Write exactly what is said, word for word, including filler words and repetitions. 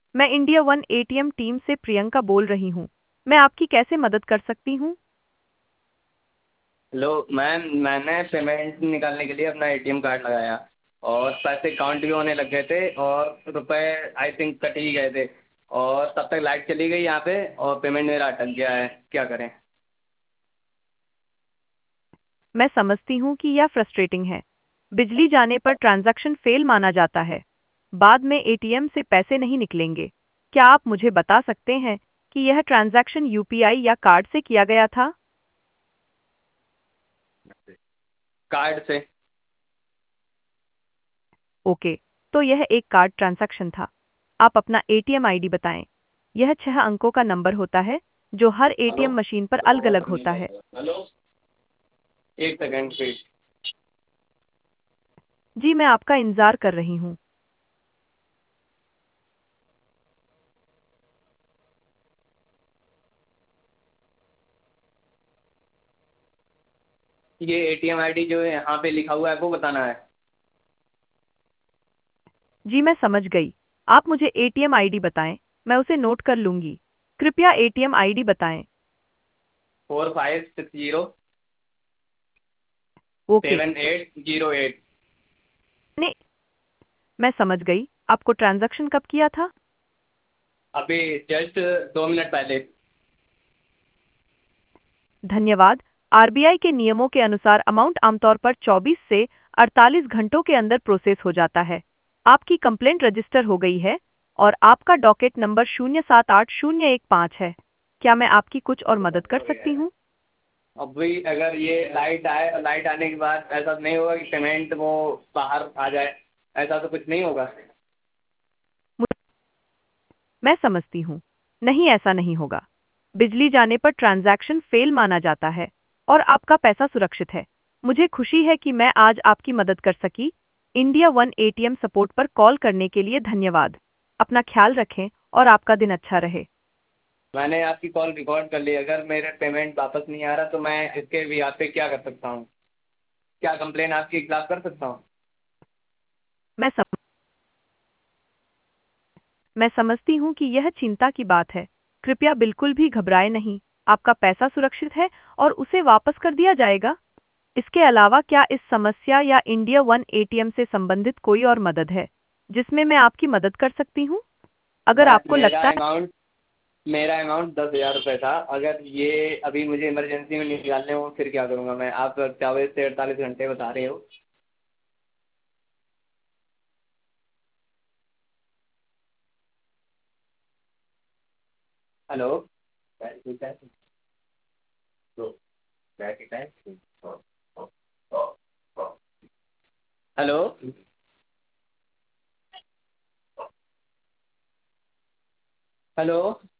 मैं India one ATM team से प्रियंका बोल रही हूँ। मैं आपकी कैसे मदद कर सकती हूँ? हेलो मैम, मैंने पेमेंट निकालने के लिए अपना एटीएम कार्ड लगाया और पैसे काउंट भी होने लग गए थे और रुपए आई थिंक कट ही गए थे और तब तक लाइट चली गई यहाँ पे और पेमेंट मेरा अटक गया है। क्या करें? मैं समझती हूँ कि यह फ्रस्ट्रेटिंग है। बिजली जाने पर ट्रांजैक्शन फेल माना जाता है। बाद में एटीएम से पैसे नहीं निकलेंगे। क्या आप मुझे बता सकते हैं कि यह ट्रांजैक्शन यूपीआई या कार्ड से किया गया था? कार्ड से। ओके, तो यह एक कार्ड ट्रांजैक्शन था। आप अपना एटीएम आईडी बताएं। यह छह अंकों का नंबर होता है जो हर हेलो। एटीएम मशीन पर अलग-अलग होता है। हेलो। एक सेकेंड प्लीज। जी, मैं आपका इंतजार कर रही हूँ। ये एटीएम आईडी जो है यहाँ पे लिखा हुआ है वो बताना है। जी, मैं समझ गई। आप मुझे एटीएम आईडी बताएं, मैं उसे नोट कर लूंगी। कृपया एटीएम आईडी बताएं। Four five six zero okay, seven eight zero eight. ने मैं समझ गई। आपको ट्रांजैक्शन कब किया था? अभी जस्ट दो मिनट पहले। धन्यवाद। आरबीआई के नियमों के अनुसार अमाउंट आमतौर पर चौबीस से अड़तालीस घंटों के अंदर प्रोसेस हो जाता है। आपकी कंप्लेंट रजिस्टर हो गई है और आपका डॉकेट नंबर शून्य सात आठ शून्य एक पाँच है। क्या मैं आपकी कुछ और मदद कर सकती हूँ? अभी अगर ये लाइट आए, लाइट आने के बाद ऐसा नहीं होगा कि पेमेंट वो बाहर आ जाए? ऐसा तो कुछ नहीं होगा? मैं समझती हूँ। नहीं, ऐसा नहीं होगा। बिजली जाने पर ट्रांजैक्शन फेल माना जाता है और आपका पैसा सुरक्षित है। मुझे खुशी है कि मैं आज आपकी मदद कर सकी। इंडिया वन एटीएम सपोर्ट पर कॉल करने के लिए धन्यवाद। अपना ख्याल रखें और आपका दिन अच्छा रहे। मैंने आपकी कॉल रिकॉर्ड कर ली। अगर मेरे पेमेंट वापस नहीं आ रहा तो मैं इसके भी आप पे क्या कर सकता हूँ? क्या कंप्लेन आपके खिलाफ कर सकता हूँ? मैं सम, मैं समझती हूँ कि यह चिंता की बात है। कृपया बिल्कुल भी घबराएं नहीं। आपका पैसा सुरक्षित है और उसे वापस कर दिया जाएगा। इसके अलावा क्या इस समस्या या इंडिया वन एटीएम से संबंधित कोई और मदद है जिसमें मैं आपकी मदद कर सकती हूँ? अगर मैं आपको मेरा लगता है अमाउंट मेरा अमाउंट दस हज़ार रुपये था। अगर ये अभी मुझे इमरजेंसी में निकालने हो फिर क्या करूँगा मैं? आप चौबीस से अड़तालीस घंटे बता रहे हो। हेलो। हेलो। हेलो।